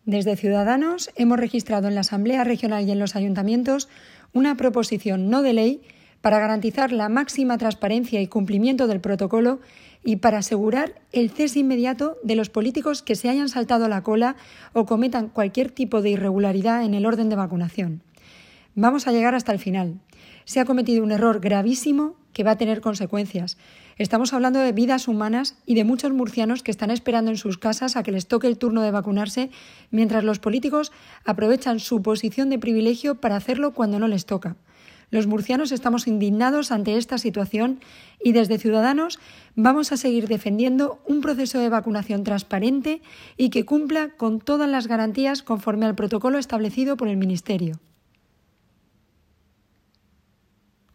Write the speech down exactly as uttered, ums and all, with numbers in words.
Desde Ciudadanos hemos registrado en la Asamblea Regional y en los ayuntamientos una proposición no de ley para garantizar la máxima transparencia y cumplimiento del protocolo y para asegurar el cese inmediato de los políticos que se hayan saltado la cola o cometan cualquier tipo de irregularidad en el orden de vacunación. Vamos a llegar hasta el final. Se ha cometido un error gravísimo que va a tener consecuencias. Estamos hablando de vidas humanas y de muchos murcianos que están esperando en sus casas a que les toque el turno de vacunarse, mientras los políticos aprovechan su posición de privilegio para hacerlo cuando no les toca. Los murcianos estamos indignados ante esta situación y desde Ciudadanos vamos a seguir defendiendo un proceso de vacunación transparente y que cumpla con todas las garantías conforme al protocolo establecido por el Ministerio.